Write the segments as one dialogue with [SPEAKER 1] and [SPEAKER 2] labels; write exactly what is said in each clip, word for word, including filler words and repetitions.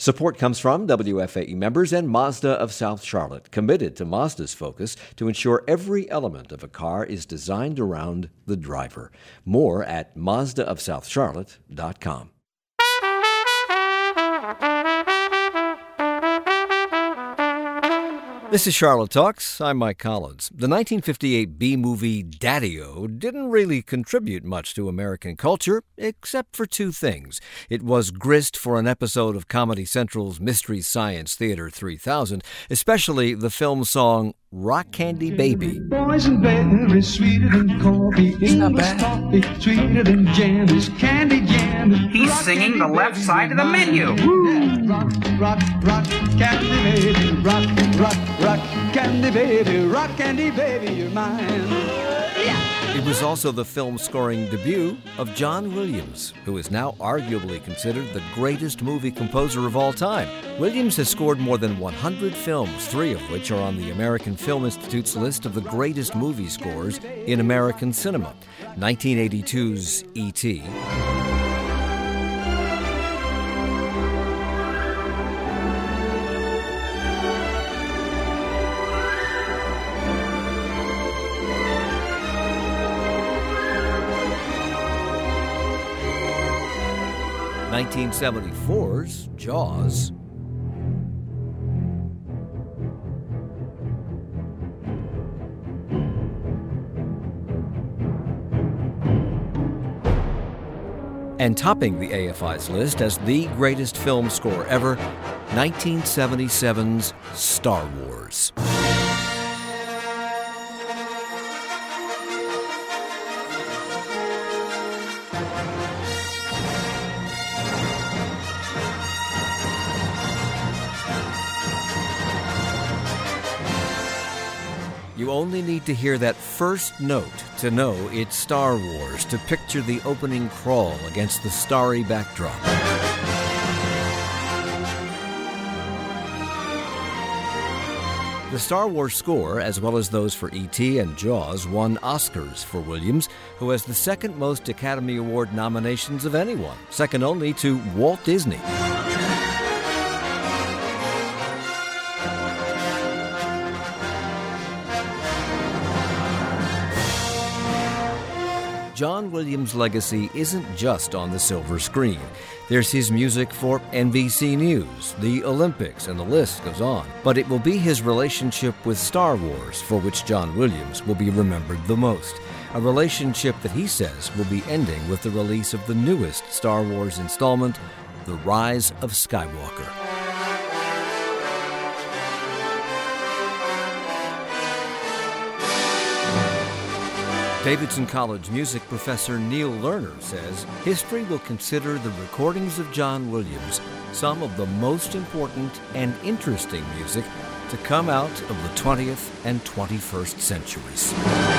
[SPEAKER 1] Support comes from W F A E members and Mazda of South Charlotte, committed to Mazda's focus to ensure every element of a car is designed around the driver. More at Mazda of South Charlotte dot com. This is Charlotte Talks. I'm Mike Collins. The nineteen fifty-eight B-movie Daddy-O didn't really contribute much to American culture, except for two things. It was grist for an episode of Comedy Central's Mystery Science Theater three thousand, especially the film song Rock Candy Baby.
[SPEAKER 2] Boys and berries sweeter than coffee.
[SPEAKER 3] It's not bad.
[SPEAKER 2] Coffee sweeter than jam. Is candy jam.
[SPEAKER 3] He's singing the left side of the menu.
[SPEAKER 2] Rock, rock, rock, candy baby. Rock, rock, rock, candy baby. Rock candy baby, you're mine.
[SPEAKER 1] It was also the film scoring debut of John Williams, who is now arguably considered the greatest movie composer of all time. Williams has scored more than one hundred films, three of which are on the American Film Institute's list of the greatest movie scores in American cinema. nineteen eighty-two's E T nineteen seventy-four's Jaws, and topping the A F I's list as the greatest film score ever, nineteen seventy-seven's Star Wars. You only need to hear that first note to know it's Star Wars, to picture the opening crawl against the starry backdrop. The Star Wars score, as well as those for E T and Jaws, won Oscars for Williams, who has the second most Academy Award nominations of anyone, second only to Walt Disney. John Williams' legacy isn't just on the silver screen. There's his music for N B C News, the Olympics, and the list goes on. But it will be his relationship with Star Wars for which John Williams will be remembered the most. A relationship that he says will be ending with the release of the newest Star Wars installment, The Rise of Skywalker. Davidson College music professor Neil Lerner says history will consider the recordings of John Williams some of the most important and interesting music to come out of the twentieth and twenty-first centuries.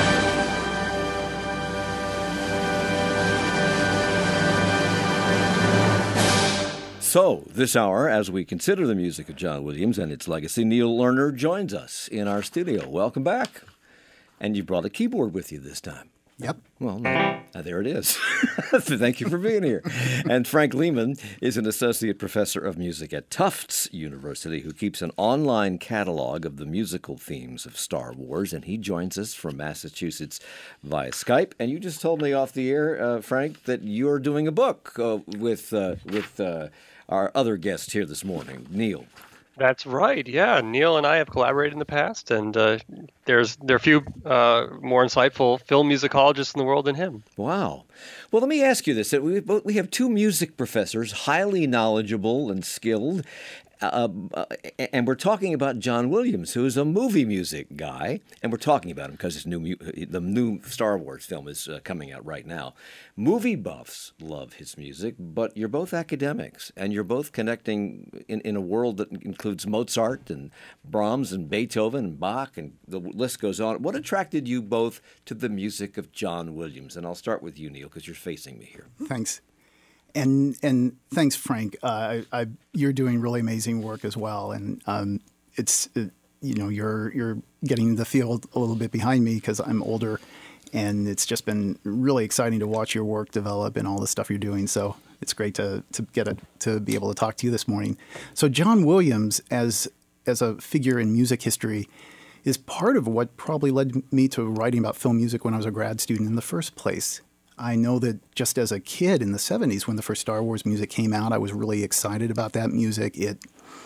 [SPEAKER 1] So, this hour, as we consider the music of John Williams and its legacy, Neil Lerner joins us in our studio. Welcome back. And you brought a keyboard with you this time.
[SPEAKER 4] Yep.
[SPEAKER 1] Well, no, uh, there it is. Thank you for being here. And Frank Lehman is an associate professor of music at Tufts University who keeps an online catalog of the musical themes of Star Wars, and he joins us from Massachusetts via Skype. And you just told me off the air, uh, Frank, that you're doing a book uh, with uh, with uh, our other guest here this morning, Neil.
[SPEAKER 5] That's right. Yeah, Neil and I have collaborated in the past, and uh, there's there are a few uh, more insightful film musicologists in the world than him.
[SPEAKER 1] Wow. Well, let me ask you this: we we have two music professors, highly knowledgeable and skilled. Uh, uh, and we're talking about John Williams, who is a movie music guy, and we're talking about him because his new mu- the new Star Wars film is uh, coming out right now. Movie buffs love his music, but you're both academics, and you're both connecting in, in a world that includes Mozart and Brahms and Beethoven and Bach, and the list goes on. What attracted you both to the music of John Williams? And I'll start with you, Neil, because you're facing me here.
[SPEAKER 4] Thanks. And and thanks, Frank. Uh, I, I, you're doing really amazing work as well, and um, it's uh, you know you're you're getting the field a little bit behind me because I'm older, and it's just been really exciting to watch your work develop and all the stuff you're doing. So It's great to to get a, to be able to talk to you this morning. So John Williams, as as a figure in music history, is part of what probably led me to writing about film music when I was a grad student in the first place. I know that just as a kid in the seventies, when the first Star Wars music came out, I was really excited about that music. It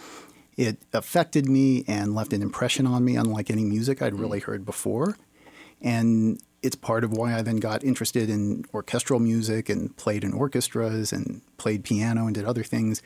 [SPEAKER 4] it affected me and left an impression on me, unlike any music I'd really heard before. And it's part of why I then got interested in orchestral music and played in orchestras and played piano and did other things.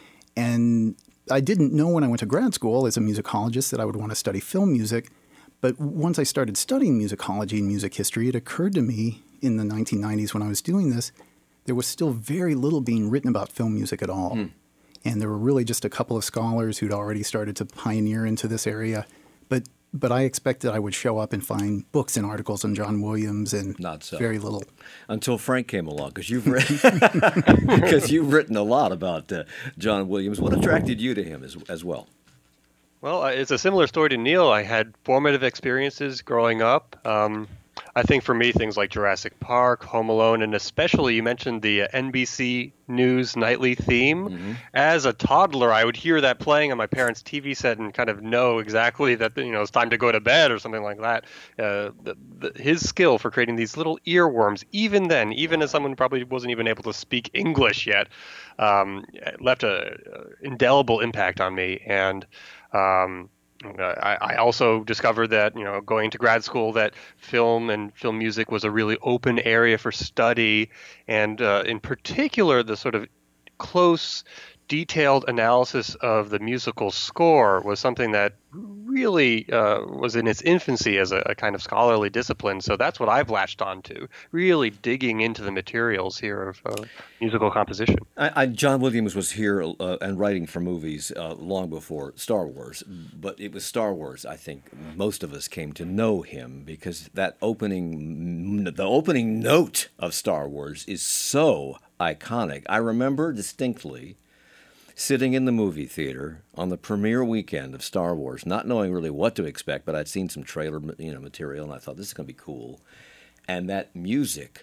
[SPEAKER 4] And I didn't know when I went to grad school as a musicologist that I would want to study film music. But once I started studying musicology and music history, it occurred to me in the nineteen nineties when I was doing this, there was still very little being written about film music at all. Mm. And there were really just a couple of scholars who'd already started to pioneer into this area. But but I expected I would show up and find books and articles on John Williams, and
[SPEAKER 1] not so.
[SPEAKER 4] Very little.
[SPEAKER 1] Until Frank came along, because you've written because you've written a lot about uh, John Williams. What attracted you to him as as well?
[SPEAKER 5] Well, uh, it's a similar story to Neil. I had formative experiences growing up. Um, I think for me, things like Jurassic Park, Home Alone, and especially you mentioned the uh, N B C News nightly theme. Mm-hmm. As a toddler, I would hear that playing on my parents' T V set and kind of know exactly that, you know, it's time to go to bed or something like that. Uh, the, the, his skill for creating these little earworms, even then, even as someone who probably wasn't even able to speak English yet, um, left a, a indelible impact on me. And um, I, I also discovered that, you know, going to grad school, that film and film music was a really open area for study, and uh, in particular, the sort of close, detailed analysis of the musical score was something that really uh, was in its infancy as a, a kind of scholarly discipline. So that's what I've latched on to, really digging into the materials here of uh, musical composition.
[SPEAKER 1] I, I, John Williams was here uh, and writing for movies uh, long before Star Wars, but it was Star Wars, I think, most of us came to know him because that opening, the opening note of Star Wars is so iconic. I remember distinctly sitting in the movie theater on the premiere weekend of Star Wars, not knowing really what to expect, but I'd seen some trailer, you know, material, and I thought, this is going to be cool. And that music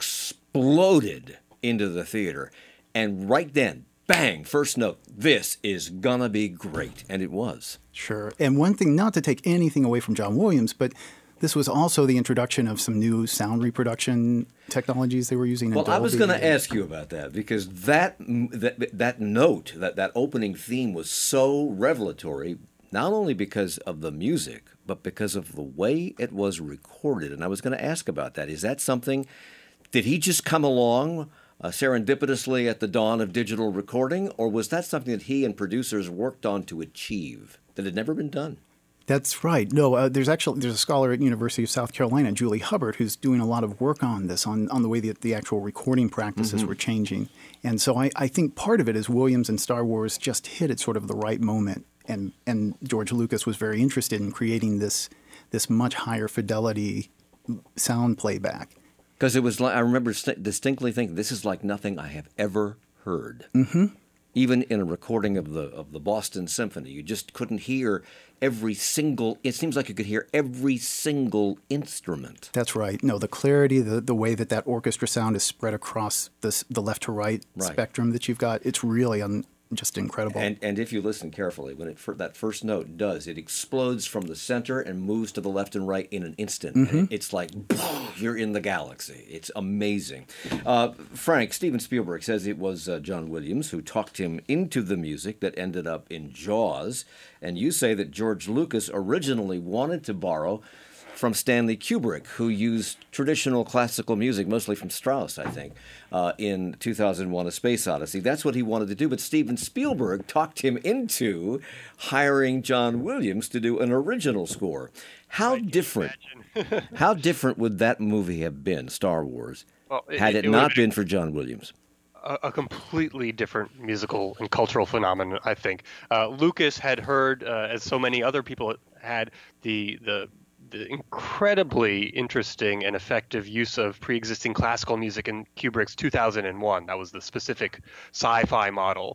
[SPEAKER 1] exploded into the theater. And right then, bang, first note, this is going to be great. And it was.
[SPEAKER 4] Sure. And one thing, not to take anything away from John Williams, but this was also the introduction of some new sound reproduction technologies they were using in
[SPEAKER 1] Well,
[SPEAKER 4] Dolby.
[SPEAKER 1] I was going to ask you about that because that, that that note, that, that opening theme was so revelatory, not only because of the music, but because of the way it was recorded. And I was going to ask about that. Is that something, did he just come along uh, serendipitously at the dawn of digital recording, or was that something that he and producers worked on to achieve that had never been done?
[SPEAKER 4] That's right. No, uh, there's actually there's a scholar at University of South Carolina, Julie Hubbard, who's doing a lot of work on this, on, on the way that the actual recording practices mm-hmm. were changing. And so I, I think part of it is Williams and Star Wars just hit at sort of the right moment. And and George Lucas was very interested in creating this this much higher fidelity sound playback.
[SPEAKER 1] Because it was like, I remember st- distinctly thinking, this is like nothing I have ever heard.
[SPEAKER 4] Mm-hmm.
[SPEAKER 1] Even in a recording of the of the Boston Symphony, you just couldn't hear every single, it seems like you could hear every single instrument.
[SPEAKER 4] That's right. No, the clarity, the, the way that that orchestra sound is spread across this, the left to right, right. spectrum that you've got, it's really un, just incredible.
[SPEAKER 1] And and if you listen carefully, when it that first note does, it explodes from the center and moves to the left and right in an instant.
[SPEAKER 4] Mm-hmm.
[SPEAKER 1] And it's like, you're in the galaxy. It's amazing. Uh, Frank, Steven Spielberg says it was uh, John Williams who talked him into the music that ended up in Jaws. And you say that George Lucas originally wanted to borrow from Stanley Kubrick, who used traditional classical music, mostly from Strauss, I think, uh, in two thousand one: A Space Odyssey. That's what he wanted to do, but Steven Spielberg talked him into hiring John Williams to do an original score. How different How different would that movie have been, Star Wars, well, it, had it, it not been for John Williams?
[SPEAKER 5] A, a completely different musical and cultural phenomenon, I think. Uh, Lucas had heard, uh, as so many other people had, the the the incredibly interesting and effective use of pre-existing classical music in Kubrick's two thousand one. That was the specific sci-fi model.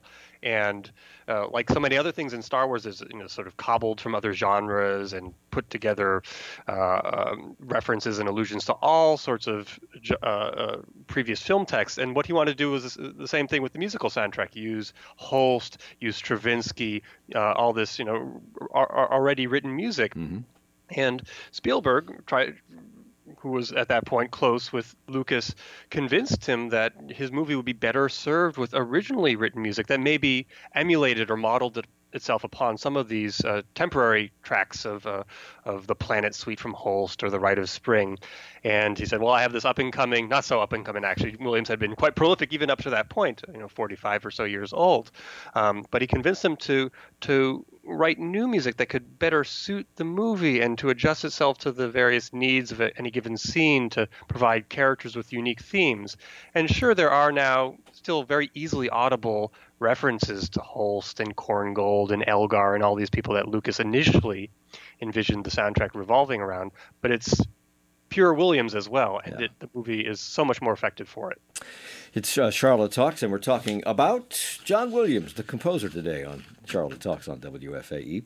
[SPEAKER 5] And uh, like so many other things in Star Wars, is you know sort of cobbled from other genres and put together uh, um, references and allusions to all sorts of uh, uh, previous film texts. And what he wanted to do was the same thing with the musical soundtrack: use Holst, use Stravinsky, uh, all this you know ar- ar- already written music. Mm-hmm. And Spielberg tried. Who was at that point close with Lucas, convinced him that his movie would be better served with originally written music that maybe emulated or modeled it itself upon some of these uh, temporary tracks of uh, of the Planet Suite from Holst or The Rite of Spring. And he said, well, I have this up-and-coming, not so up-and-coming actually, Williams had been quite prolific even up to that point, you know, forty-five or so years old. Um, but he convinced him to to write new music that could better suit the movie and to adjust itself to the various needs of any given scene, to provide characters with unique themes. And sure, there are now still very easily audible references to Holst and Korngold and Elgar and all these people that Lucas initially envisioned the soundtrack revolving around, but it's pure Williams as well, and yeah. it, the movie is so much more effective for it.
[SPEAKER 1] It's uh, Charlotte Talks, and we're talking about John Williams, the composer, today on Charlotte Talks on W F A E.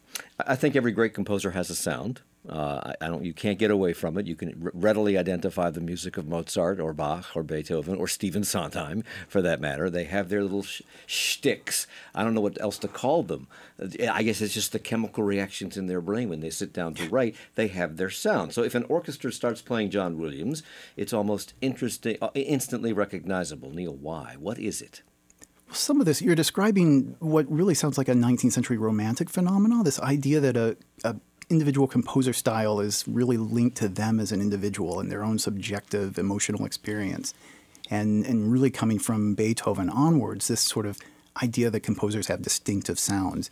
[SPEAKER 1] I think every great composer has a sound. Uh, I, I don't. You can't get away from it. You can r- readily identify the music of Mozart or Bach or Beethoven or Stephen Sondheim, for that matter. They have their little sh- shticks. I don't know what else to call them. I guess it's just the chemical reactions in their brain when they sit down to write. They have their sound. So if an orchestra starts playing John Williams, it's almost interesting, uh, instantly recognizable. Neil, why? What is it?
[SPEAKER 4] Some of this, you're describing what really sounds like a nineteenth century romantic phenomenon, this idea that a, a individual composer style is really linked to them as an individual and their own subjective emotional experience. And, and really coming from Beethoven onwards, this sort of idea that composers have distinctive sounds.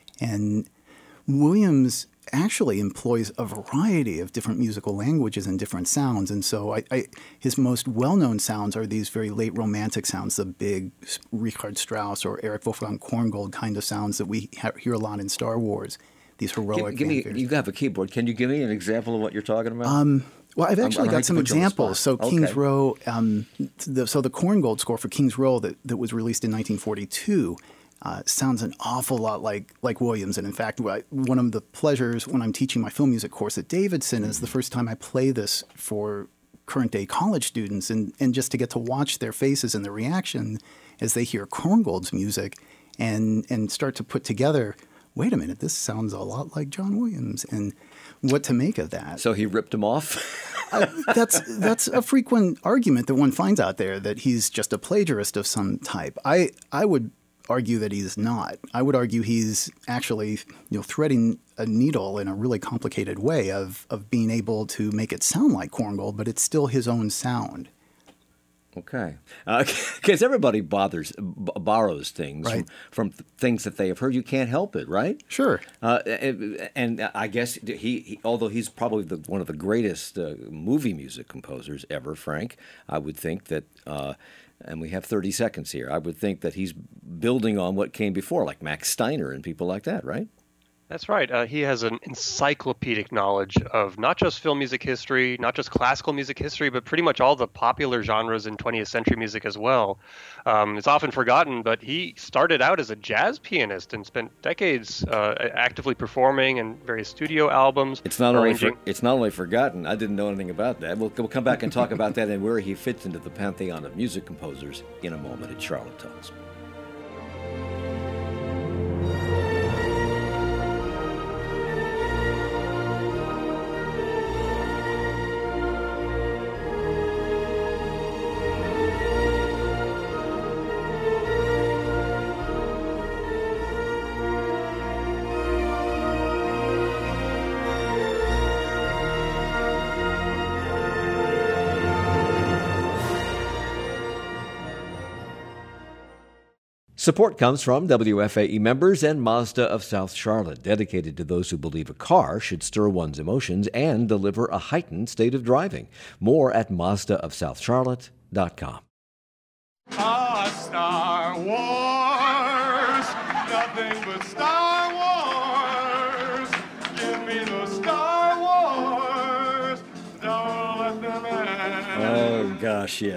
[SPEAKER 4] And Williams actually employs a variety of different musical languages and different sounds. And so I, I, his most well-known sounds are these very late romantic sounds, the big Richard Strauss or Erich Wolfgang Korngold kind of sounds that we ha- hear a lot in Star Wars, these heroic
[SPEAKER 1] give, give me, You have a keyboard. Can you give me an example of what you're talking about? Um,
[SPEAKER 4] well, I've actually
[SPEAKER 1] I'm,
[SPEAKER 4] got some examples. So
[SPEAKER 1] okay.
[SPEAKER 4] King's Row, um, the, so the Korngold score for King's Row that, that was released in nineteen forty-two Uh, sounds an awful lot like like Williams. And in fact, one of the pleasures when I'm teaching my film music course at Davidson is the first time I play this for current day college students, and, and just to get to watch their faces and their reaction as they hear Korngold's music and and start to put together, wait a minute, this sounds a lot like John Williams, and what to make of that.
[SPEAKER 1] So he ripped him off?
[SPEAKER 4] uh, that's that's a frequent argument that one finds out there, that he's just a plagiarist of some type. I, I would argue that he's not. I would argue he's actually, you know, threading a needle in a really complicated way of of being able to make it sound like Korngold, but it's still his own sound.
[SPEAKER 1] Okay, because uh, everybody bothers b- borrows things
[SPEAKER 4] right.
[SPEAKER 1] from, from things that they have heard. You can't help it, right?
[SPEAKER 4] Sure. Uh,
[SPEAKER 1] and, and I guess he, he, although he's probably the, one of the greatest uh, movie music composers ever, Frank, I would think that. Uh, And we have thirty seconds here. I would think that he's building on what came before, like Max Steiner and people like that, right?
[SPEAKER 5] That's right. Uh, he has an encyclopedic knowledge of not just film music history, not just classical music history, but pretty much all the popular genres in twentieth century music as well. Um, it's often forgotten, but he started out as a jazz pianist and spent decades uh, actively performing in various studio albums.
[SPEAKER 1] It's not only for, it's not only forgotten. I didn't know anything about that. We'll, we'll come back and talk about that and where he fits into the pantheon of music composers in a moment at Charlotte Talks. Support comes from W F A E members and Mazda of South Charlotte, dedicated to those who believe a car should stir one's emotions and deliver a heightened state of driving. More at Mazda of South Charlotte dot com.
[SPEAKER 2] Ah, Star Wars, nothing but Star Wars. Give me the Star Wars, don't let them end.
[SPEAKER 1] Oh, gosh, yes.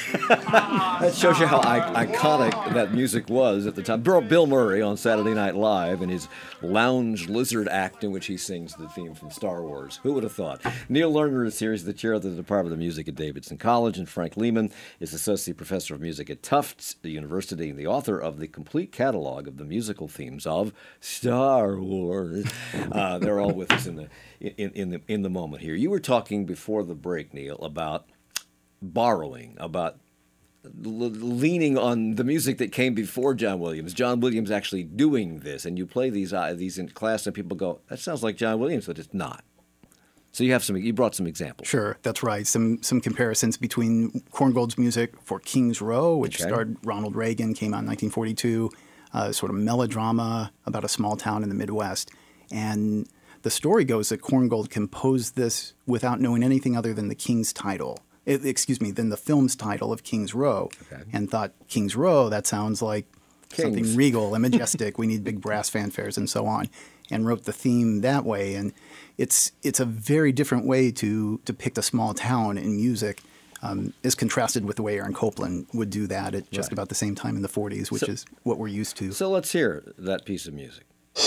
[SPEAKER 1] That shows you how I- iconic that music was at the time. Bill Bill Murray on Saturday Night Live in his lounge lizard act in which he sings the theme from Star Wars. Who would have thought? Neil Lerner is here. He's the chair of the Department of Music at Davidson College, and Frank Lehman is Associate Professor of Music at Tufts University and the author of the complete catalog of the musical themes of Star Wars. Uh, they're all with us in the in, in the in the moment here. You were talking before the break, Neil, about borrowing, about l- leaning on the music that came before John Williams. John Williams actually doing this, and you play these uh, these in class, and people go, "That sounds like John Williams," but it's not. So you have some. You brought some examples.
[SPEAKER 4] Sure, that's right. Some some comparisons between Korngold's music for King's Row, which
[SPEAKER 1] Okay.
[SPEAKER 4] starred Ronald Reagan, came out in nineteen forty-two, uh, sort of melodrama about a small town in the Midwest, and the story goes that Korngold composed this without knowing anything other than the King's title. It, excuse me, than the film's title of King's Row,
[SPEAKER 1] Okay.
[SPEAKER 4] and thought King's Row, that sounds like
[SPEAKER 1] Kings.
[SPEAKER 4] something regal and majestic. We need big brass fanfares and so on, and wrote the theme that way. And it's it's a very different way to depict a small town in music, um, as contrasted with the way Aaron Copland would do that at just
[SPEAKER 1] Right.
[SPEAKER 4] about the same time in the forties, which
[SPEAKER 1] So-
[SPEAKER 4] is what we're used to.
[SPEAKER 1] So let's hear that piece of music.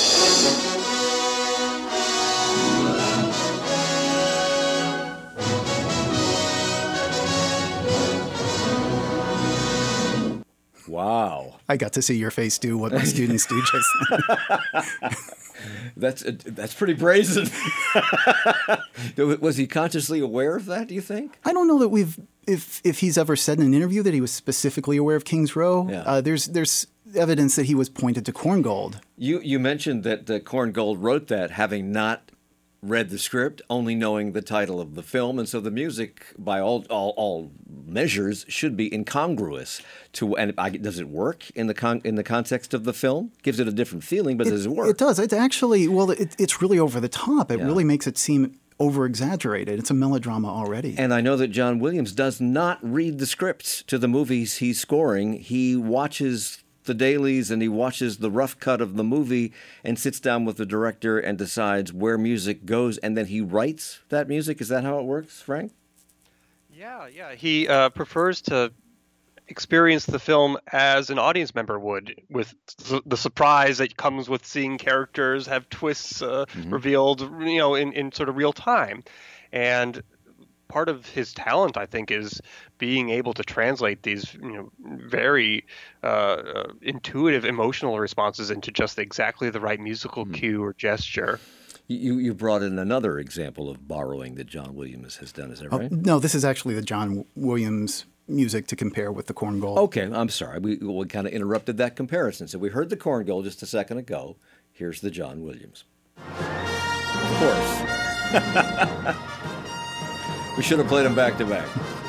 [SPEAKER 1] Wow.
[SPEAKER 4] I got to see your face do what my students do just
[SPEAKER 1] That's uh, that's pretty brazen. Was he consciously aware of that, do you think?
[SPEAKER 4] I don't know that we've if if he's ever said in an interview that he was specifically aware of King's Row.
[SPEAKER 1] Yeah.
[SPEAKER 4] Uh, there's there's evidence that he was pointed to Korngold.
[SPEAKER 1] You you mentioned that uh, Korngold wrote that having not read the script, only knowing the title of the film, and so the music, by all all, all measures, should be incongruous to. And I, does it work in the con, in the context of the film? Gives it a different feeling, but does it work?
[SPEAKER 4] It does. It's actually well. It, it's really over the top. It
[SPEAKER 1] Yeah.
[SPEAKER 4] really makes it seem over exaggerated. It's a melodrama already.
[SPEAKER 1] And I know that John Williams does not read the scripts to the movies he's scoring. He watches the dailies and he watches the rough cut of the movie and sits down with the director and decides where music goes, and then he writes that music. Is that how it works, Frank?
[SPEAKER 5] Yeah, yeah. He uh, prefers to experience the film as an audience member would, with th- the surprise that comes with seeing characters have twists uh, revealed, you know, in, in sort of real time. And part of his talent, I think, is being able to translate these, you know, very uh, uh, intuitive emotional responses into just exactly the right musical cue or gesture.
[SPEAKER 1] You you brought in another example of borrowing that John Williams has done. Is that right?
[SPEAKER 4] No, this is actually the John Williams music to compare with the Korngold.
[SPEAKER 1] Okay, I'm sorry. We, we kind of interrupted that comparison. So we heard the Korngold just a second ago. Here's the John Williams. Of course. We should have played them back to back.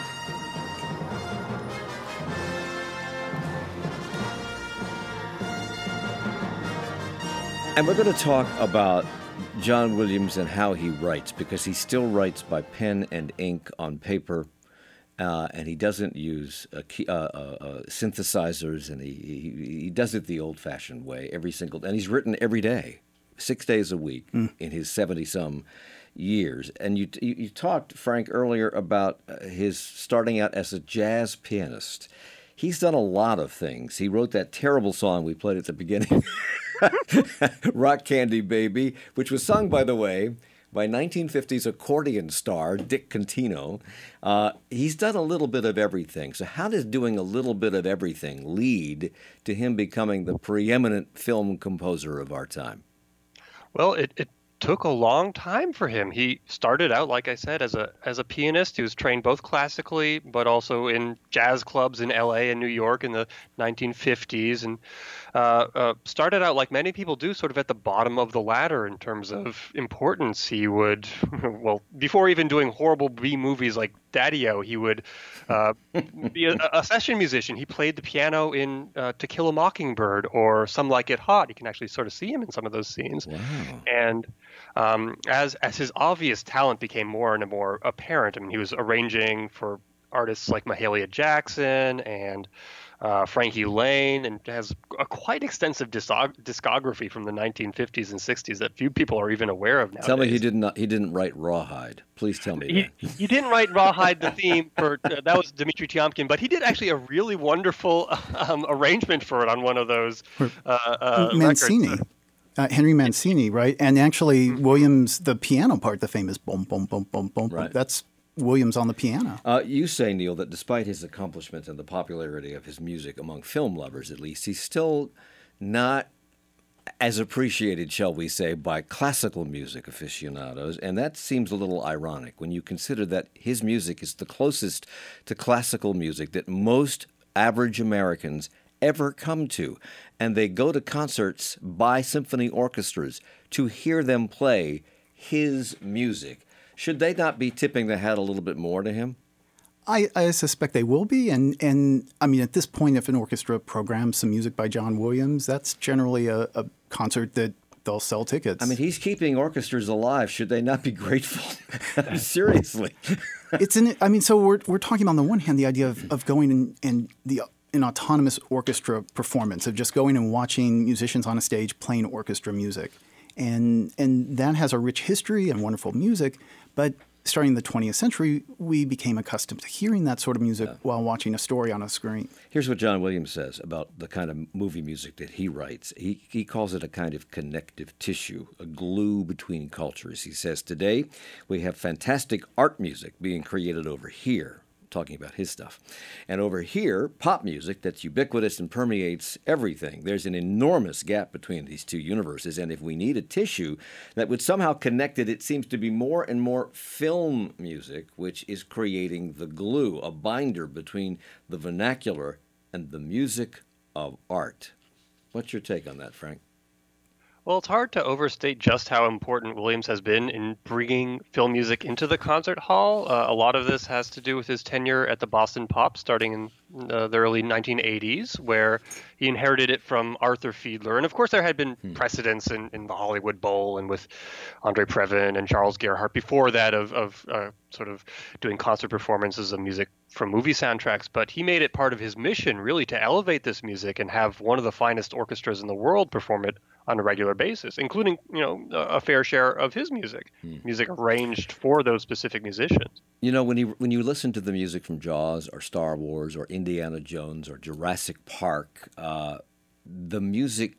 [SPEAKER 1] And we're going to talk about John Williams and how he writes, because he still writes by pen and ink on paper. Uh, and he doesn't use uh, key, uh, uh, uh, synthesizers, and he, he he does it the old-fashioned way every single. And he's written every day, six days a week, mm. in his seventy-some years. And you, you you talked, Frank, earlier about uh, his starting out as a jazz pianist. He's done a lot of things. He wrote that terrible song we played at the beginning, "Rock Candy Baby," which was sung, by the way, by nineteen fifties accordion star Dick Contino. Uh, he's done a little bit of everything. So how does doing a little bit of everything lead to him becoming the preeminent film composer of our time?
[SPEAKER 5] Well, it, it took a long time for him. He started out, like I said, as a as a pianist. He was trained both classically, but also in jazz clubs in L A and New York in the nineteen fifties, and uh, uh, started out, like many people do, sort of at the bottom of the ladder in terms of importance. He would, well, before even doing horrible B movies like Daddy-O, he would uh, be a, a session musician. He played the piano in uh, To Kill a Mockingbird or Some Like It Hot. You can actually sort of see him in some of those scenes.
[SPEAKER 1] Wow.
[SPEAKER 5] And um, as as his obvious talent became more and more apparent, I mean, he was arranging for artists like Mahalia Jackson and uh, Frankie Lane, and has a quite extensive discog- discography from the nineteen fifties and sixties that few people are even aware of nowadays.
[SPEAKER 1] Tell me he did not he didn't write Rawhide. Please tell me
[SPEAKER 5] He,
[SPEAKER 1] that.
[SPEAKER 5] he didn't write Rawhide, the theme for uh, that was Dmitri Tiomkin, but he did actually a really wonderful um, arrangement for it on one of those uh, uh,
[SPEAKER 4] Mancini.
[SPEAKER 5] records.
[SPEAKER 4] Uh, Henry Mancini, right? And actually, Williams, the piano part, the famous boom, boom, boom, boom, boom,
[SPEAKER 1] Right.
[SPEAKER 4] that's Williams on the piano.
[SPEAKER 1] Uh, you say, Neil, that despite his accomplishments and the popularity of his music among film lovers, at least, he's still not as appreciated, shall we say, by classical music aficionados. And that seems a little ironic when you consider that his music is the closest to classical music that most average Americans ever come to. And they go to concerts by symphony orchestras to hear them play his music. Should they not be tipping the hat a little bit more to him?
[SPEAKER 4] I, I suspect they will be. And, and I mean, at this point, if an orchestra programs some music by John Williams, that's generally a, a concert that they'll sell tickets.
[SPEAKER 1] I mean, he's keeping orchestras alive. Should they not be grateful? Seriously.
[SPEAKER 4] It's in. I mean, so we're we're talking about on the one hand the idea of, of going and, and the an autonomous orchestra performance of just going and watching musicians on a stage playing orchestra music, and and that has a rich history and wonderful music. But starting in the twentieth century, we became accustomed to hearing that sort of music yeah. while watching a story on a screen.
[SPEAKER 1] Here's what John Williams says about the kind of movie music that he writes. He, he calls it a kind of connective tissue, a glue between cultures. He says, today we have fantastic art music being created over here, talking about his stuff. And over here, pop music that's ubiquitous and permeates everything. There's an enormous gap between these two universes, and if we need a tissue that would somehow connect it, it seems to be more and more film music, which is creating the glue, a binder between the vernacular and the music of art. What's your take on that, Frank?
[SPEAKER 5] Well, it's hard to overstate just how important Williams has been in bringing film music into the concert hall. Uh, a lot of this has to do with his tenure at the Boston Pop starting in uh, the early nineteen eighties, where he inherited it from Arthur Fiedler. And of course, there had been hmm. precedents in, in the Hollywood Bowl and with Andre Previn and Charles Gerhardt before that of, of uh, sort of doing concert performances of music from movie soundtracks. But he made it part of his mission, really, to elevate this music and have one of the finest orchestras in the world perform it on a regular basis, including, you know, a fair share of his music, hmm. music arranged for those specific musicians.
[SPEAKER 1] You know, when you when you listen to the music from Jaws or Star Wars or Indiana Jones or Jurassic Park, uh, the music,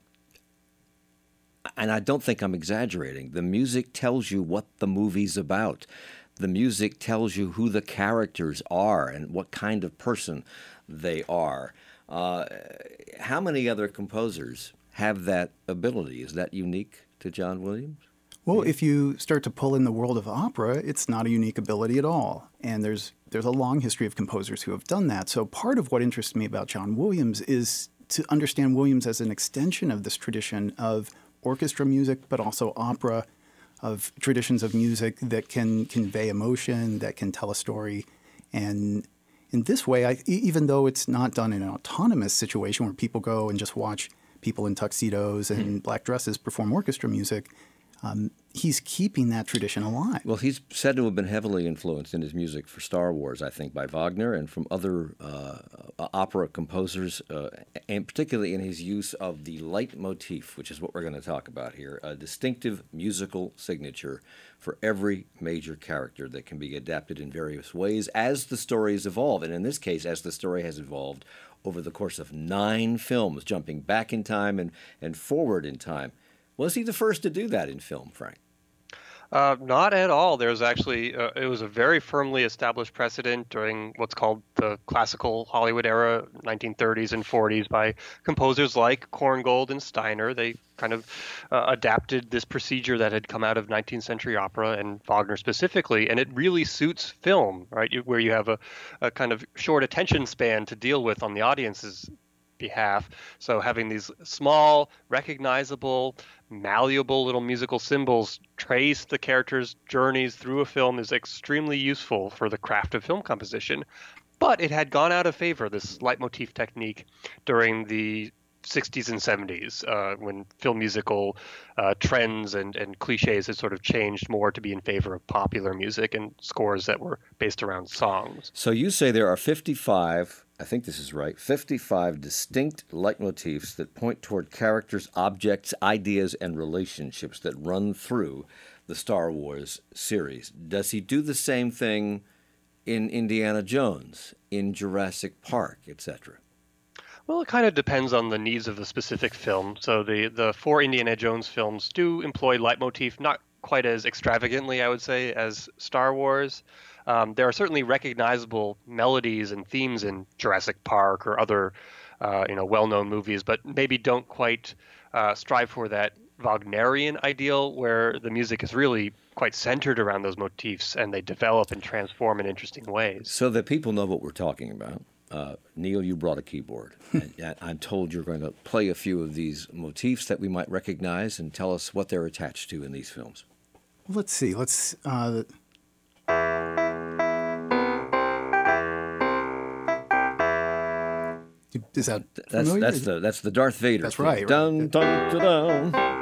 [SPEAKER 1] and I don't think I'm exaggerating, the music tells you what the movie's about. The music tells you who the characters are and what kind of person they are. Uh, how many other composers have that ability? Is that unique to John Williams?
[SPEAKER 4] Well, if you start to pull in the world of opera, it's not a unique ability at all. And there's there's a long history of composers who have done that. So part of what interests me about John Williams is to understand Williams as an extension of this tradition of orchestra music, but also opera, of traditions of music that can convey emotion, that can tell a story. And in this way, I, even though it's not done in an autonomous situation where people go and just watch people in tuxedos and mm-hmm. black dresses perform orchestra music, um, he's keeping that tradition alive.
[SPEAKER 1] Well, he's said to have been heavily influenced in his music for Star Wars, I think, by Wagner and from other uh, opera composers, uh, and particularly in his use of the leitmotif, which is what we're going to talk about here, a distinctive musical signature for every major character that can be adapted in various ways as the stories evolve. And in this case, as the story has evolved over the course of nine films, jumping back in time and, and forward in time. Was he the first to do that in film, Frank?
[SPEAKER 5] Uh, not at all. There's actually, uh, it was a very firmly established precedent during what's called the classical Hollywood era, nineteen thirties and forties, by composers like Korngold and Steiner. They kind of uh, adapted this procedure that had come out of nineteenth century opera and Wagner specifically, and it really suits film, right? You, where you have a, a kind of short attention span to deal with on the audience's behalf. So having these small, recognizable, malleable little musical symbols trace the characters' journeys through a film is extremely useful for the craft of film composition. But it had gone out of favor, this leitmotif technique, during the sixties and seventies, uh, when film musical uh, trends and, and cliches had sort of changed more to be in favor of popular music and scores that were based around songs.
[SPEAKER 1] So you say there are fifty-five I think this is right, fifty-five distinct leitmotifs that point toward characters, objects, ideas, and relationships that run through the Star Wars series. Does he do the same thing in Indiana Jones, in Jurassic Park, et cetera?
[SPEAKER 5] Well, it kind of depends on the needs of the specific film. So the, the four Indiana Jones films do employ leitmotif, not quite as extravagantly, I would say, as Star Wars. Um, there are certainly recognizable melodies and themes in Jurassic Park or other, uh, you know, well-known movies, but maybe don't quite uh, strive for that Wagnerian ideal where the music is really quite centered around those motifs and they develop and transform in interesting ways.
[SPEAKER 1] So that people know what we're talking about. Uh, Neil, you brought a keyboard. and I'm told you're going to play a few of these motifs that we might recognize and tell us what they're attached to in these films.
[SPEAKER 4] Well, let's see. Let's. Uh, is that
[SPEAKER 1] that's
[SPEAKER 4] familiar?
[SPEAKER 1] that's the that's the Darth Vader?
[SPEAKER 4] That's
[SPEAKER 1] thing.
[SPEAKER 4] right.
[SPEAKER 1] Dun
[SPEAKER 4] right.
[SPEAKER 1] dun dun dun.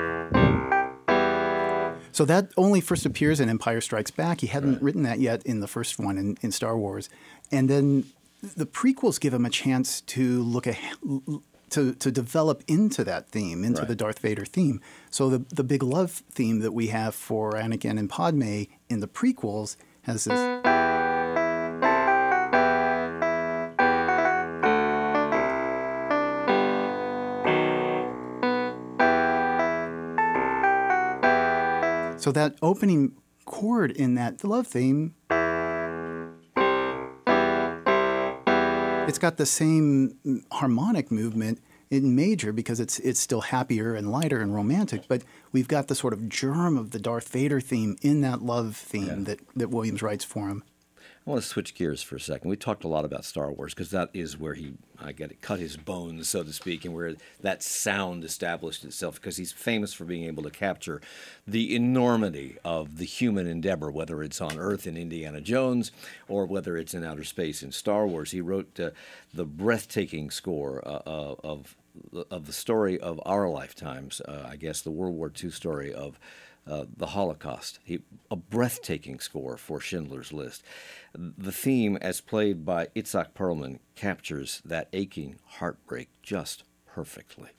[SPEAKER 4] So that only first appears in Empire Strikes Back. He hadn't right. written that yet in the first one in, in Star Wars, and then the prequels give him a chance to look at. To, to develop into that theme, into
[SPEAKER 1] right.
[SPEAKER 4] the Darth Vader theme. So the the big love theme that we have for Anakin and Padme in the prequels has this. So that opening chord in that love theme, it's got the same harmonic movement in major because it's it's still happier and lighter and romantic, but we've got the sort of germ of the Darth Vader theme in that love theme yeah. that, that Williams writes for him.
[SPEAKER 1] I want to switch gears for a second. We talked a lot about Star Wars because that is where he, I get it, cut his bones, so to speak, and where that sound established itself because he's famous for being able to capture the enormity of the human endeavor, whether it's on Earth in Indiana Jones or whether it's in outer space in Star Wars. He wrote uh, the breathtaking score uh, uh, of of the story of our lifetimes, uh, I guess the World War Two story of Uh, the Holocaust. He, a breathtaking score for Schindler's List. The theme, as played by Itzhak Perlman, captures that aching heartbreak just perfectly.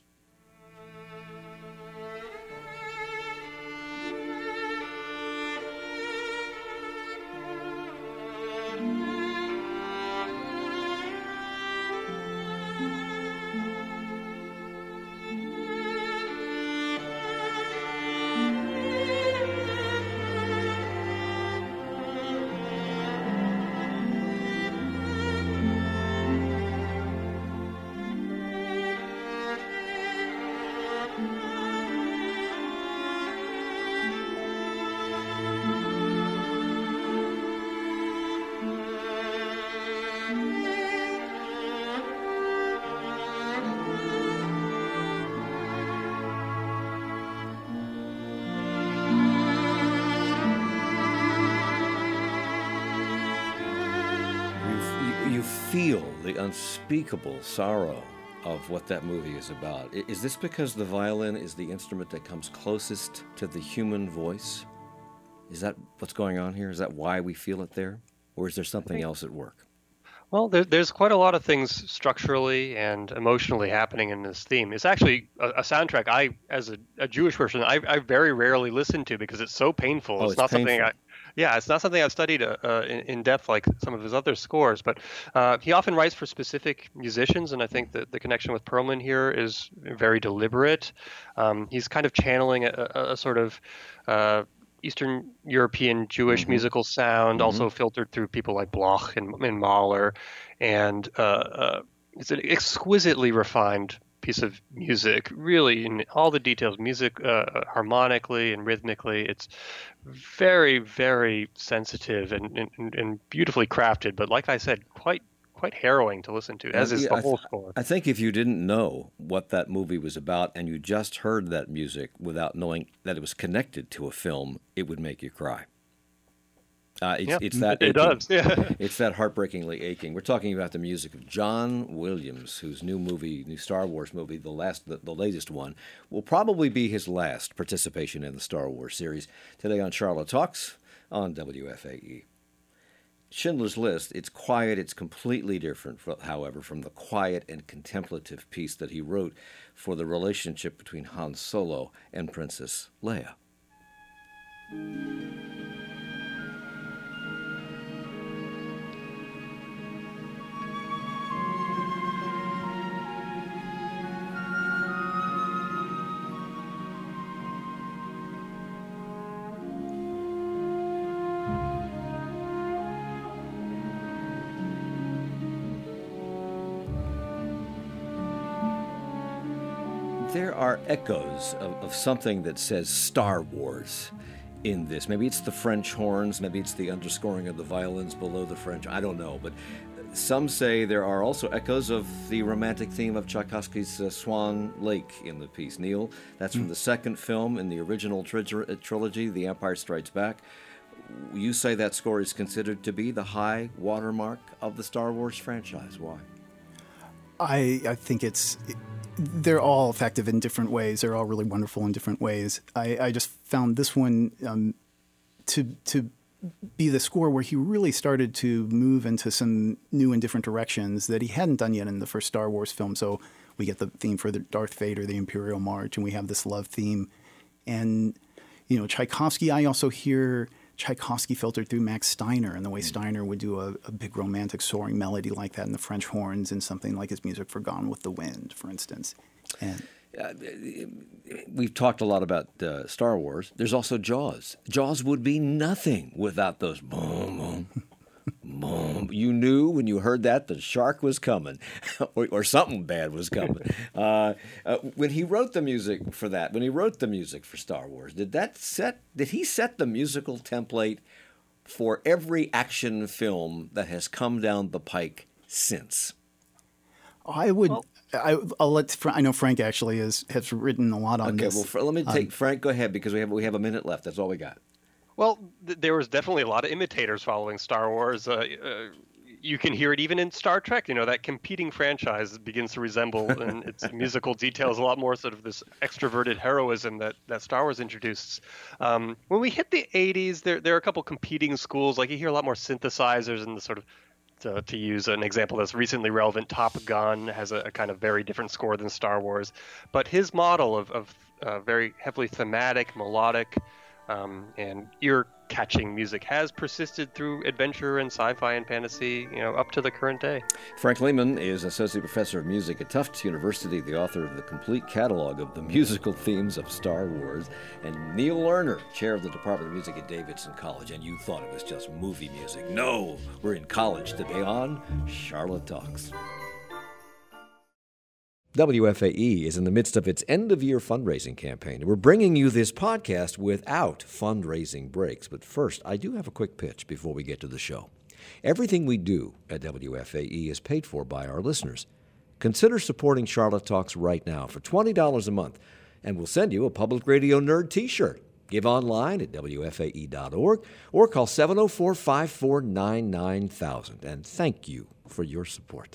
[SPEAKER 1] Feel the unspeakable sorrow of what that movie is about. Is this because the violin is the instrument that comes closest to the human voice? Is that what's going on here? Is that why we feel it there? Or is there something else at work?
[SPEAKER 5] Well, there, there's quite a lot of things structurally and emotionally happening in this theme. It's actually a, a soundtrack I, as a, a Jewish person, I, I very rarely listen to because it's so painful.
[SPEAKER 1] Oh,
[SPEAKER 5] it's,
[SPEAKER 1] it's
[SPEAKER 5] not
[SPEAKER 1] painful.
[SPEAKER 5] something I... Yeah, it's not something I've studied uh, uh, in, in depth like some of his other scores, but uh, he often writes for specific musicians, and I think that the connection with Perlman here is very deliberate. Um, he's kind of channeling a, a, a sort of uh, Eastern European Jewish mm-hmm. musical sound, mm-hmm. also filtered through people like Bloch and, and Mahler, and uh, uh, it's an exquisitely refined piece of music, really in all the details, music uh, harmonically and rhythmically. It's very, very sensitive and, and, and beautifully crafted, but like I said, quite quite harrowing to listen to, as is the
[SPEAKER 1] I
[SPEAKER 5] whole
[SPEAKER 1] th-
[SPEAKER 5] score.
[SPEAKER 1] I think if you didn't know what that movie was about and you just heard that music without knowing that it was connected to a film, it would make you cry. Uh, it's,
[SPEAKER 5] yeah,
[SPEAKER 1] it's that
[SPEAKER 5] it
[SPEAKER 1] aching.
[SPEAKER 5] does. Yeah.
[SPEAKER 1] It's that heartbreakingly aching. We're talking about the music of John Williams, whose new movie, new Star Wars movie, the last, the, the latest one, will probably be his last participation in the Star Wars series. Today on Charlotte Talks on W F A E. Schindler's List, it's quiet, it's completely different, however, from the quiet and contemplative piece that he wrote for the relationship between Han Solo and Princess Leia. There are echoes of, of something that says Star Wars in this. Maybe it's the French horns, maybe it's the underscoring of the violins below the French, I don't know. But some say there are also echoes of the romantic theme of Tchaikovsky's uh, Swan Lake in the piece. Neil, that's from the second film in the original tri- trilogy, The Empire Strikes Back. You say that score is considered to be the high watermark of the Star Wars franchise. Why?
[SPEAKER 4] I, I think it's... It, they're all effective in different ways. They're all really wonderful in different ways. I, I just found this one um, to to be the score where he really started to move into some new and different directions that he hadn't done yet in the first Star Wars film. So we get the theme for the Darth Vader, the Imperial March, and we have this love theme. And, you know, Tchaikovsky, I also hear Tchaikovsky filtered through Max Steiner and the way Steiner would do a, a big romantic soaring melody like that in the French horns in something like his music for Gone with the Wind, for instance. And
[SPEAKER 1] uh, we've talked a lot about uh, Star Wars. There's also Jaws. Jaws would be nothing without those boom, boom, boom. You knew when you heard that the shark was coming or, or something bad was coming. Uh, uh, when he wrote the music for that, when he wrote the music for Star Wars, did that set, did he set the musical template for every action film that has come down the pike since?
[SPEAKER 4] I would,
[SPEAKER 5] Well,
[SPEAKER 4] I, I'll let, Fra- I know Frank actually is, has written a lot on
[SPEAKER 1] Okay,
[SPEAKER 4] this.
[SPEAKER 1] well, fr- let me take,
[SPEAKER 4] Um,
[SPEAKER 1] Frank, go ahead, because we have, we have a minute left. That's all we got.
[SPEAKER 5] Well, th- there was definitely a lot of imitators following Star Wars. Uh, uh, you can hear it even in Star Trek. You know, that competing franchise begins to resemble in its musical details a lot more sort of this extroverted heroism that, that Star Wars introduced. Um, when we hit the eighties, there there are a couple competing schools. Like you hear a lot more synthesizers and the sort of, to, to use an example that's recently relevant, Top Gun has a, a kind of very different score than Star Wars. But his model of, of uh, very heavily thematic, melodic, Um, and ear-catching music has persisted through adventure and sci-fi and fantasy, you know, up to the current day.
[SPEAKER 1] Frank Lehman is Associate Professor of Music at Tufts University, the author of the complete catalog of the musical themes of Star Wars, and Neil Lerner, Chair of the Department of Music at Davidson College. And you thought it was just movie music. No, we're in college today on Charlotte Talks. W F A E is in the midst of its end-of-year fundraising campaign. We're bringing you this podcast without fundraising breaks. But first, I do have a quick pitch before we get to the show. Everything we do at W F A E is paid for by our listeners. Consider supporting Charlotte Talks right now for twenty dollars a month, and we'll send you a Public Radio Nerd t-shirt. Give online at W F A E dot org or call seven oh four, five four nine, nine thousand. And thank you for your support.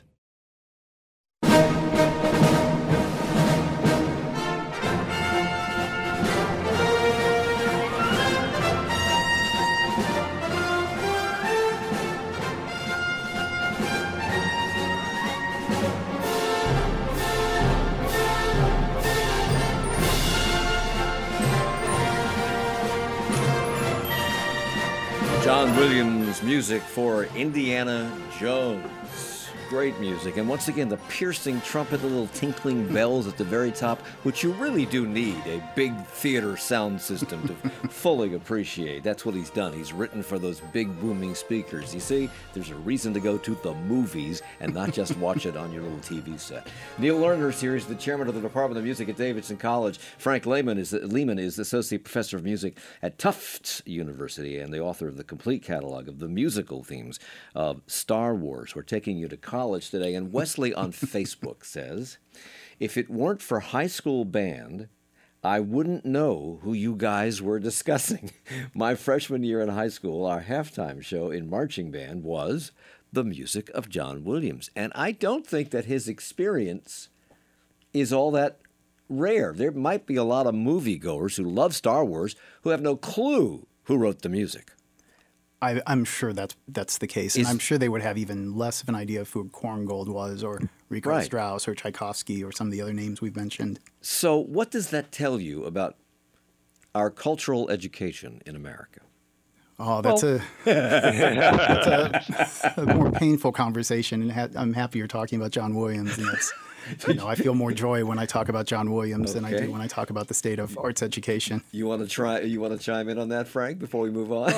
[SPEAKER 1] John Williams music for Indiana Jones. Great music. And once again, the piercing trumpet, the little tinkling bells at the very top, which you really do need a big theater sound system to fully appreciate. That's what he's done. He's written for those big booming speakers. You see, there's a reason to go to the movies and not just watch it on your little T V set. Neil Lerner is here. He's the chairman of the Department of Music at Davidson College. Frank Lehman is, Lehman is Associate Professor of Music at Tufts University and the author of the complete catalog of the musical themes of Star Wars. We're taking you to college today, and Wesley on Facebook says, if it weren't for high school band, I wouldn't know who you guys were discussing. My freshman year in high school, our halftime show in marching band was the music of John Williams. And I don't think that his experience is all that rare. There might be a lot of moviegoers who love Star Wars who have no clue who wrote the music.
[SPEAKER 4] I, I'm sure that's that's the case, and
[SPEAKER 1] Is-
[SPEAKER 4] I'm sure they would have even less of an idea of who Korngold was, or Richard
[SPEAKER 1] Right.
[SPEAKER 4] Strauss, or Tchaikovsky, or some of the other names we've mentioned.
[SPEAKER 1] So, what does that tell you about our cultural education in America?
[SPEAKER 4] Oh, that's a that's a, a more painful conversation, and ha- I'm happy you're talking about John Williams. And that's, you know, I feel more joy when I talk about John Williams than I
[SPEAKER 1] Okay.
[SPEAKER 4] do when I talk about the state of arts education.
[SPEAKER 1] You want to try? You want to chime in on that, Frank, before we move on?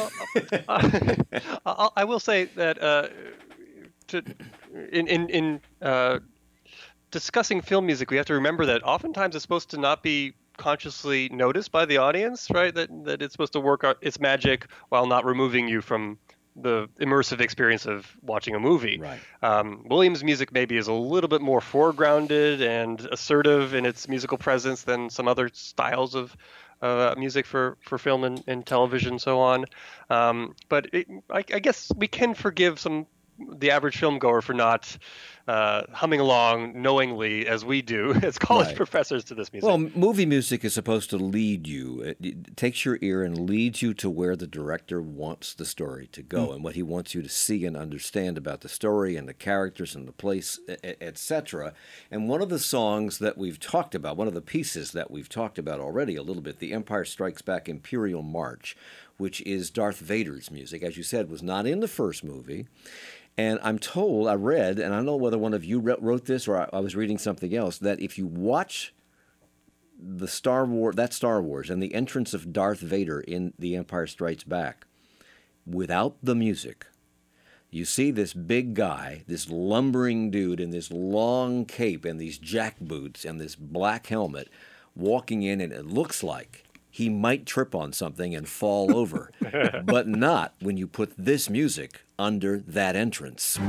[SPEAKER 5] I, I will say that uh, to, in in, in uh, discussing film music, we have to remember that oftentimes it's supposed to not be consciously noticed by the audience, right? That that it's supposed to work out its magic while not removing you from the immersive experience of watching a movie.
[SPEAKER 1] Right.
[SPEAKER 5] Um, Williams' music maybe is a little bit more foregrounded and assertive in its musical presence than some other styles of uh, music for, for film and, and television and so on. Um, but it, I, I guess we can forgive some the average film goer for not uh, humming along knowingly as we do as college
[SPEAKER 1] Right.
[SPEAKER 5] professors to this music.
[SPEAKER 1] Well, movie music is supposed to lead you. It, it takes your ear and leads you to where the director wants the story to go, and what he wants you to see and understand about the story and the characters and the place, et cetera. And one of the songs that we've talked about, one of the pieces that we've talked about already a little bit, The Empire Strikes Back Imperial March, which is Darth Vader's music, as you said, was not in the first movie. And I'm told, I read, and I don't know whether one of you re- wrote this or I, I was reading something else, that if you watch the Star Wars, that Star Wars, and the entrance of Darth Vader in The Empire Strikes Back, without the music, you see this big guy, this lumbering dude in this long cape and these jack boots and this black helmet walking in, and it looks like he might trip on something and fall over, but not when you put this music under that entrance.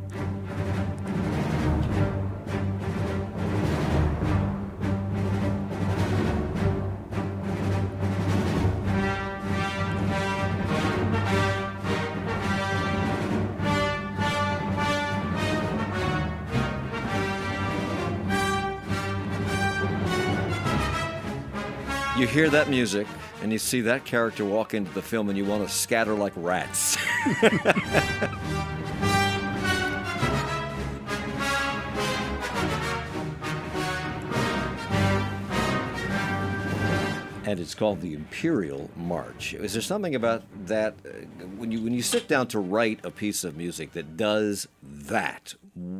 [SPEAKER 1] You hear that music, and you see that character walk into the film, and you want to scatter like rats. And it's called the Imperial March. Is there something about that, uh, when you when you sit down to write a piece of music that does that,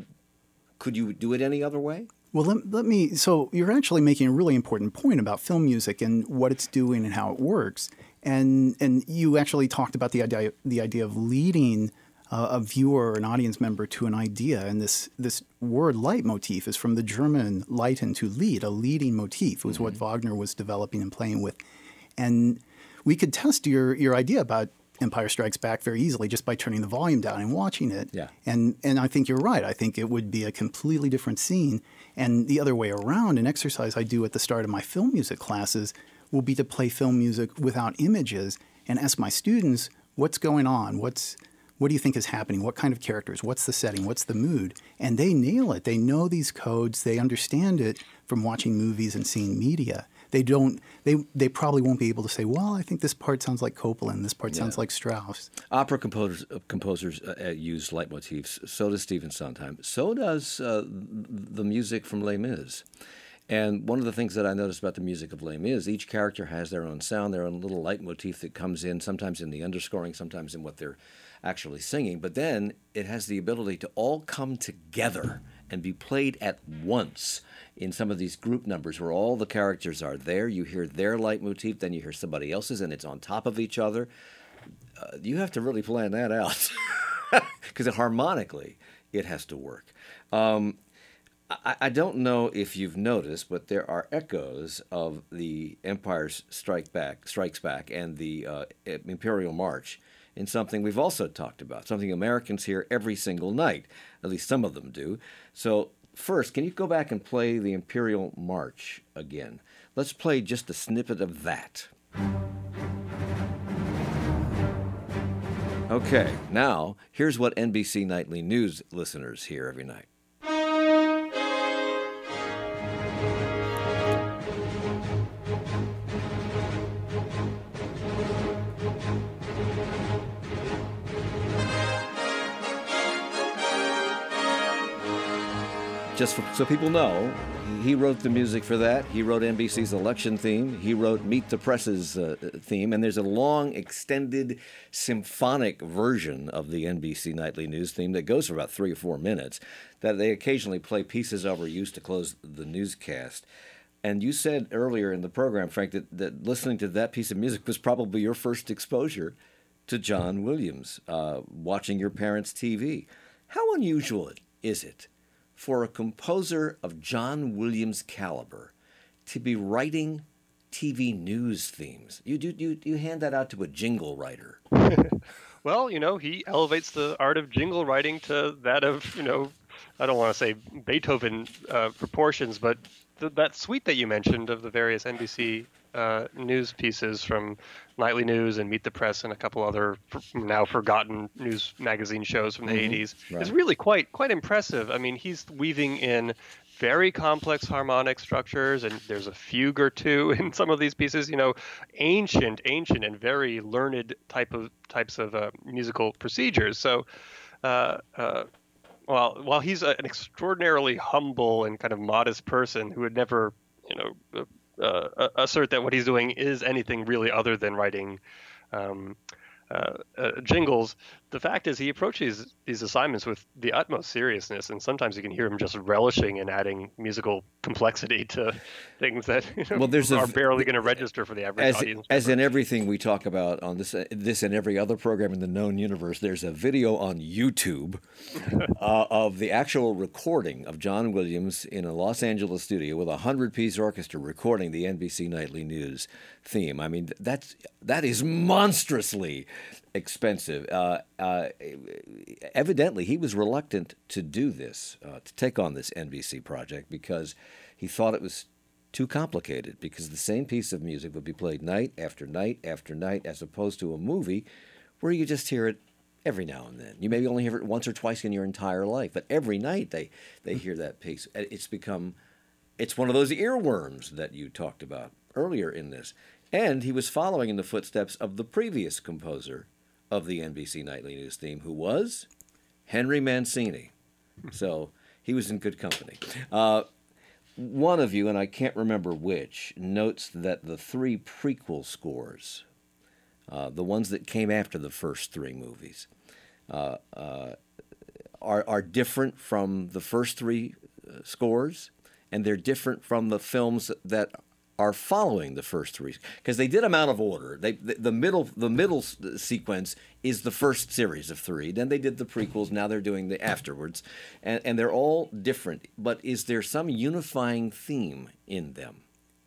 [SPEAKER 1] could you do it any other way?
[SPEAKER 4] Well, let, let me. So you're actually making a really important point about film music and what it's doing and how it works. And and you actually talked about the idea the idea of leading uh, a viewer or an audience member to an idea. And this this word leitmotif is from the German leiten, to lead, a leading motif was mm-hmm. what Wagner was developing and playing with. And we could test your your idea about Empire Strikes Back very easily just by turning the volume down and watching it.
[SPEAKER 1] Yeah.
[SPEAKER 4] And and I think you're right. I think it would be a completely different scene. And the other way around, an exercise I do at the start of my film music classes will be to play film music without images and ask my students, what's going on? What's what do you think is happening? What kind of characters? What's the setting? What's the mood? And they nail it. They know these codes. They understand it from watching movies and seeing media. They don't. They they probably won't be able to say, "Well, I think this part sounds like Coppola and this part
[SPEAKER 1] Yeah.
[SPEAKER 4] sounds like Strauss."
[SPEAKER 1] Opera composers, uh, composers uh, use leitmotifs. So does Stephen Sondheim. So does uh, the music from Les Mis. And one of the things that I noticed about the music of Les Mis, each character has their own sound, their own little leitmotif that comes in, sometimes in the underscoring, sometimes in what they're actually singing. But then it has the ability to all come together and be played at once in some of these group numbers where all the characters are there. You hear their leitmotif, then you hear somebody else's, and it's on top of each other. Uh, you have to really plan that out because harmonically it has to work. Um, I, I don't know if you've noticed, but there are echoes of the Empire Strike Back, Strikes Back and the uh, Imperial March in something we've also talked about, something Americans hear every single night. At least some of them do. So first, can you go back and play the Imperial March again? Let's play just a snippet of that. Okay, now here's what N B C Nightly News listeners hear every night. just for, so people know, he wrote the music for that. He wrote N B C's election theme. He wrote Meet the Press's uh, theme. And there's a long, extended, symphonic version of the N B C Nightly News theme that goes for about three or four minutes that they occasionally play pieces of or use to close the newscast. And you said earlier in the program, Frank, that, that listening to that piece of music was probably your first exposure to John Williams, uh, watching your parents' T V. How unusual is it for a composer of John Williams' caliber to be writing T V news themes? You do you, you hand that out to a jingle writer.
[SPEAKER 5] Well, you know, he elevates the art of jingle writing to that of, you know, I don't want to say Beethoven uh, proportions, but th- that suite that you mentioned of the various N B C uh, news pieces from Nightly News and Meet the Press and a couple other f- now forgotten news magazine shows from the mm-hmm. eighties right. is really quite quite impressive. I mean, he's weaving in very complex harmonic structures, and there's a fugue or two in some of these pieces. You know, ancient, ancient, and very learned type of types of uh, musical procedures. So, uh, uh, while while he's a, an extraordinarily humble and kind of modest person who would never, you know, uh, assert that what he's doing is anything really other than writing um, uh, uh, jingles, the fact is he approaches these assignments with the utmost seriousness, and sometimes you can hear him just relishing in adding musical complexity to things that you know, well, there's are a, barely going to register for the average
[SPEAKER 1] as,
[SPEAKER 5] audience.
[SPEAKER 1] As in everything we talk about on this, this and every other program in the known universe, there's a video on YouTube uh, of the actual recording of John Williams in a Los Angeles studio with a hundred-piece orchestra recording the N B C Nightly News theme. I mean, that's that is monstrously expensive. Uh, uh, evidently, he was reluctant to do this, uh, to take on this N B C project, because he thought it was too complicated, because the same piece of music would be played night after night after night, as opposed to a movie where you just hear it every now and then. You maybe only hear it once or twice in your entire life, but every night they, they hear that piece. It's become, it's one of those earworms that you talked about earlier in this. And he was following in the footsteps of the previous composer of the N B C Nightly News theme, who was Henry Mancini. So he was in good company. Uh, one of you, and I can't remember which, notes that the three prequel scores, uh, the ones that came after the first three movies, uh, uh, are, are different from the first three uh, scores, and they're different from the films that are following the first three, because they did them out of order. They the, the middle the middle sequence is the first series of three. Then they did the prequels. Now they're doing the afterwards, and and they're all different. But is there some unifying theme in them?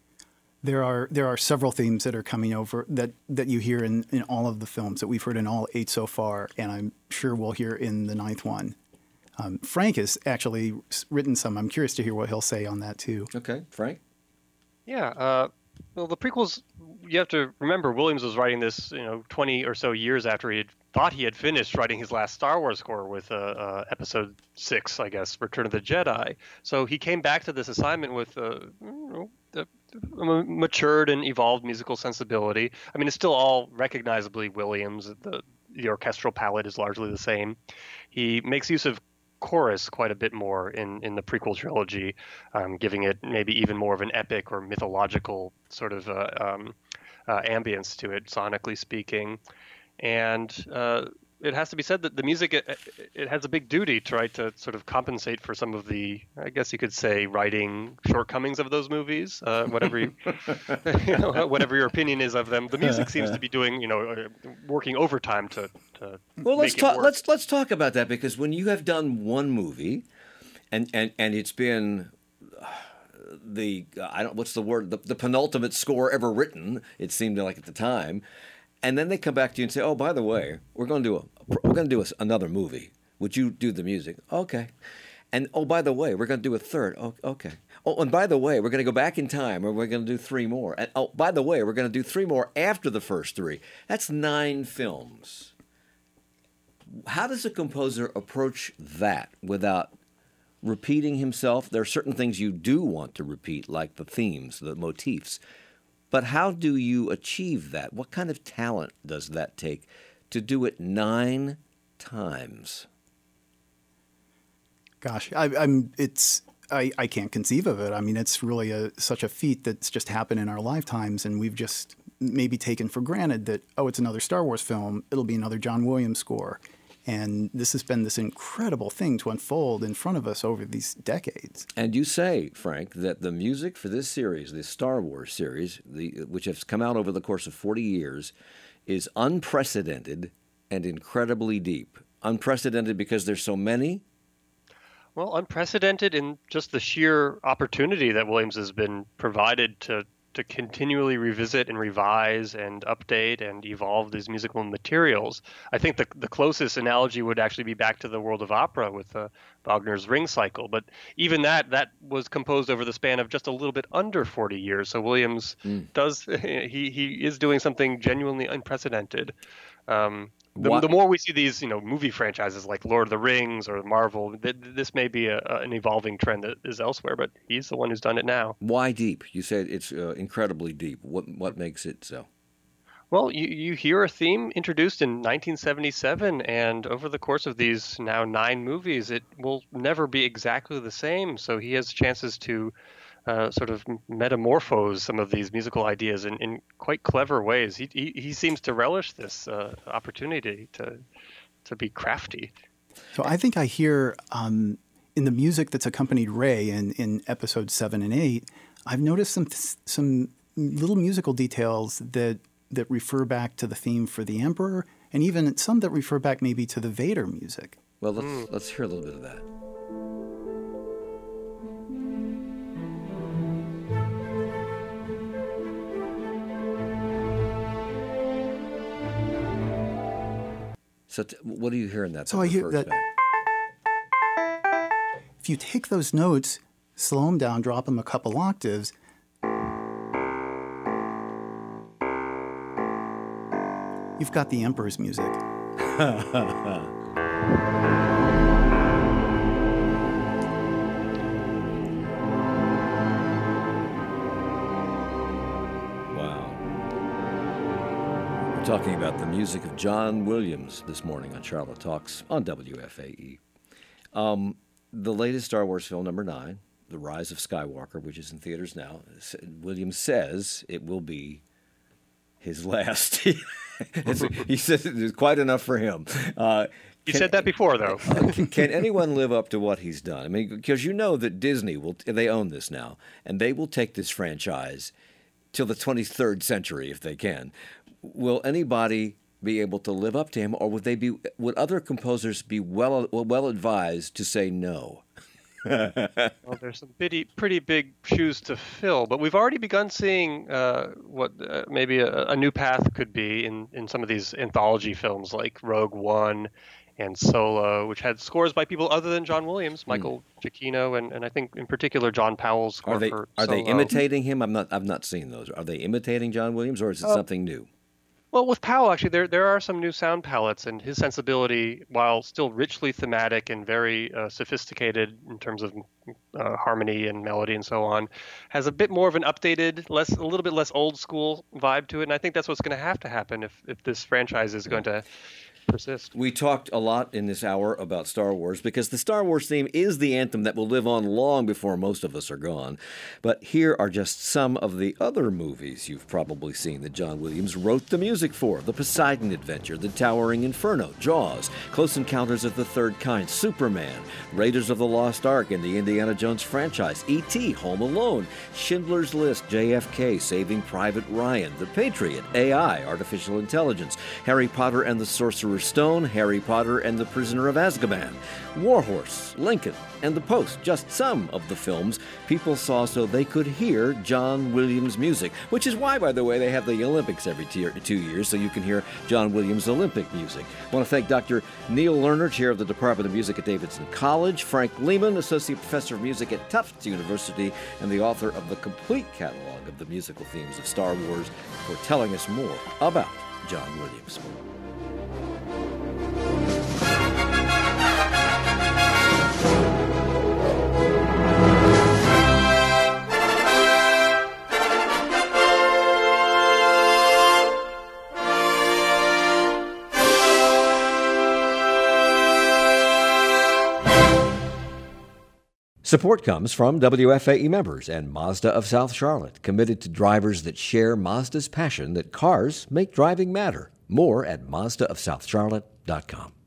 [SPEAKER 4] There are there are several themes that are coming over that, that you hear in, in all of the films that we've heard in all eight so far, and I'm sure we'll hear in the ninth one. Um, Frank has actually written some. I'm curious to hear what he'll say on that too.
[SPEAKER 1] Okay, Frank.
[SPEAKER 5] Yeah, uh, well, the prequels, you have to remember Williams was writing this, you know, twenty or so years after he had thought he had finished writing his last Star Wars score with uh, uh, Episode six, I guess, Return of the Jedi. So he came back to this assignment with uh, you know, a, a matured and evolved musical sensibility. I mean, it's still all recognizably Williams. The, the orchestral palette is largely the same. He makes use of chorus quite a bit more in, in the prequel trilogy, um, giving it maybe even more of an epic or mythological sort of uh, um, uh, ambience to it, sonically speaking. And uh, it has to be said that the music, it, it has a big duty to try to sort of compensate for some of the, I guess you could say, writing shortcomings of those movies, uh, whatever you, you know, whatever your opinion is of them. The music seems to be doing, you know, working overtime to, to
[SPEAKER 1] well, let's
[SPEAKER 5] make
[SPEAKER 1] talk.
[SPEAKER 5] it work.
[SPEAKER 1] Let's let's talk about that, because when you have done one movie, and and, and it's been the I don't what's the word the, the penultimate score ever written, it seemed like at the time. And then they come back to you and say, "Oh, by the way, we're going to do a we're going to do a, another movie. Would you do the music?" Okay. And oh, by the way, we're going to do a third. Oh, okay. Oh, and by the way, we're going to go back in time, and we're going to do three more. And oh, by the way, we're going to do three more after the first three. That's nine films. How does a composer approach that without repeating himself? There are certain things you do want to repeat, like the themes, the motifs. But how do you achieve that? What kind of talent does that take to do it nine times?
[SPEAKER 4] Gosh, I, I'm. It's. I, I can't conceive of it. I mean, it's really a, such a feat that's just happened in our lifetimes, and we've just maybe taken for granted that, oh, it's another Star Wars film. It'll be another John Williams score. And this has been this incredible thing to unfold in front of us over these decades.
[SPEAKER 1] And you say, Frank, that the music for this series, this Star Wars series, the, which has come out over the course of forty years, is unprecedented and incredibly deep. Unprecedented because there's so many?
[SPEAKER 5] Well, unprecedented in just the sheer opportunity that Williams has been provided to to continually revisit and revise and update and evolve these musical materials. I think the the closest analogy would actually be back to the world of opera with uh, Wagner's Ring Cycle. But even that, that was composed over the span of just a little bit under forty years. So Williams mm. does, he, he is doing something genuinely unprecedented. Um, The, the more we see these, you know, movie franchises like Lord of the Rings or Marvel, th- this may be a, a, an evolving trend that is elsewhere, but he's the one who's done it now.
[SPEAKER 1] Why deep? You said it's uh, incredibly deep. What what makes it so?
[SPEAKER 5] Well, you, you hear a theme introduced in nineteen seventy-seven, and over the course of these now nine movies, it will never be exactly the same. So he has chances to Uh, sort of metamorphose some of these musical ideas in, in quite clever ways. He, he he seems to relish this uh, opportunity to to be crafty.
[SPEAKER 4] So I think I hear um, in the music that's accompanied Rey in, in episodes seven and eight, I've noticed some some little musical details that that refer back to the theme for the Emperor, and even some that refer back maybe to the Vader music.
[SPEAKER 1] Well, let's mm. let's hear a little bit of that. So t- what do you hear in that?
[SPEAKER 4] So I hear that back? If you take those notes, slow them down, drop them a couple octaves, you've got the Emperor's music.
[SPEAKER 1] Talking about the music of John Williams this morning on Charlotte Talks on W F A E. Um, the latest Star Wars film, number nine, The Rise of Skywalker, which is in theaters now, Williams says it will be his last. He said it's quite enough for him. Uh,
[SPEAKER 5] He can, said that before, though.
[SPEAKER 1] uh, can, can anyone live up to what he's done? I mean, because you know that Disney will, they own this now, and they will take this franchise till the twenty-third century if they can. Will anybody be able to live up to him, or would they be? Would other composers be well well advised to say no?
[SPEAKER 5] Well, there's some pretty pretty big shoes to fill, but we've already begun seeing uh, what uh, maybe a, a new path could be in, in some of these anthology films like Rogue One and Solo, which had scores by people other than John Williams, Michael mm. Giacchino, and, and I think in particular John Powell's score
[SPEAKER 1] are they,
[SPEAKER 5] for
[SPEAKER 1] Are
[SPEAKER 5] Solo.
[SPEAKER 1] they imitating him? I'm not. I've not seen those. Are they imitating John Williams, or is it uh, something new?
[SPEAKER 5] Well, with Powell, actually, there there are some new sound palettes, and his sensibility, while still richly thematic and very uh, sophisticated in terms of uh, harmony and melody and so on, has a bit more of an updated, less a little bit less old school vibe to it. And I think that's what's going to have to happen if, if this franchise is going to persist.
[SPEAKER 1] We talked a lot in this hour about Star Wars because the Star Wars theme is the anthem that will live on long before most of us are gone. But here are just some of the other movies you've probably seen that John Williams wrote the music for. The Poseidon Adventure, The Towering Inferno, Jaws, Close Encounters of the Third Kind, Superman, Raiders of the Lost Ark and the Indiana Jones franchise, E T, Home Alone, Schindler's List, J F K, Saving Private Ryan, The Patriot, A I, Artificial Intelligence, Harry Potter and the Sorcerer's Stone, Harry Potter and the Prisoner of Azkaban, Warhorse, Lincoln, and The Post, just some of the films people saw so they could hear John Williams music, which is why, by the way, they have the Olympics every two years, so you can hear John Williams Olympic music. I want to thank Doctor Neil Lerner, Chair of the Department of Music at Davidson College, Frank Lehman, Associate Professor of Music at Tufts University, and the author of the complete catalog of the musical themes of Star Wars, for telling us more about John Williams. Support comes from W F A E members and Mazda of South Charlotte, committed to drivers that share Mazda's passion that cars make driving matter. More at Mazda of South Charlotte dot com.